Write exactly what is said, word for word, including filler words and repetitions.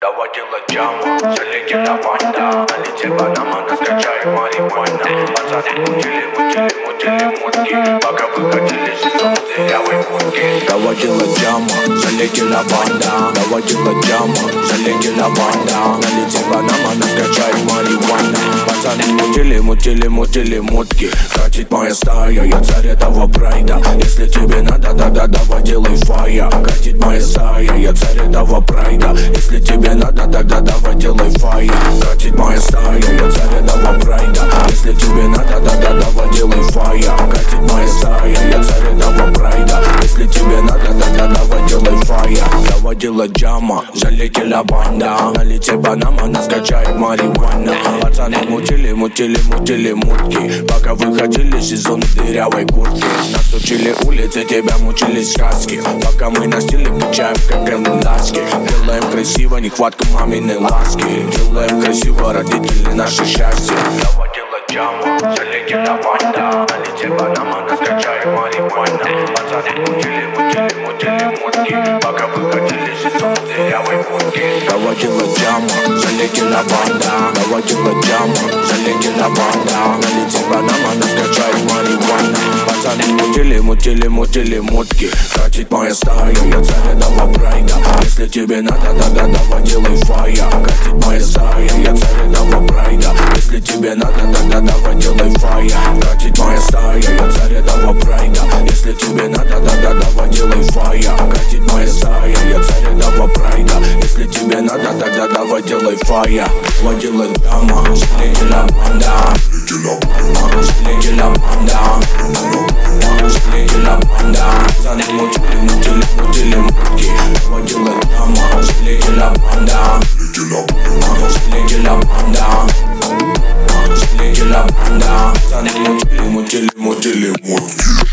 Доводила джаму, залетела банда. Налетит Панама, нас качает марихуана. Пацаны мутили, мутили, мутили мутки, пока выходили сезон дырявой будки. Доводила джаму, залетела банда. Доводила джаму, залетела банда. Налетит Панама, нас качает марихуана. Пацаны мутили, мутили, мутили мутки. Катит моя стая, я царь этого прайда. Если тебе надо, тогда давай делай фая. Катит моя стая, я царь этого прайда. Если тебе надо, тогда давай делай фая. Катит моя стая, я царь этого прайда. Если тебе надо, тогда давай делай фая. Катит моя стая, я царь этого прайда. Если тебе надо, тогда давай делай фая. Доводила джама, залетела банда. Налетит Панама, нас качает марихуана. Пацаны мутили, мутили, мутили мутки, пока выходили сезон дырявой куртки. Нас учили улицы, тебя мучили сказки, пока мы на стиле качаем как ласки. Делаем красиво, нехватка маминой ласки. Делаем красиво, родители наше счастье. Доводила джаму, залетела банда. Налетит Панама, нас качает марихуана. Пацаны мутили, мутили, мутили мутки, пока выходили сезон дырявой куртки. Доводила джаму, залетела банда. Доводила джаму, залетела банда. Налетит Панама, нас качает марихуана. Пацаны мутили, мутили, мутили мутки. Катит моя стая, я царь этого прайда. Если тебе надо, тогда давай делай фая. Катит моя стая, я царь этого прайда. Если тебе надо, тогда давай делай фая. Катит моя стая, я царь этого прайда. Если тебе надо, тогда давай делай фая. Катит моя стая, я царь этого прайда. Если тебе надо, тогда давай делай фая. Водила дама, залетела банда. Залетела банда. Залетела банда. Пацаны мутили, мутили, мутили мутки. Водила дама, залетела банда. Залетела банда. Залетела банда. Пацаны мутили, мутили, мутили мутки.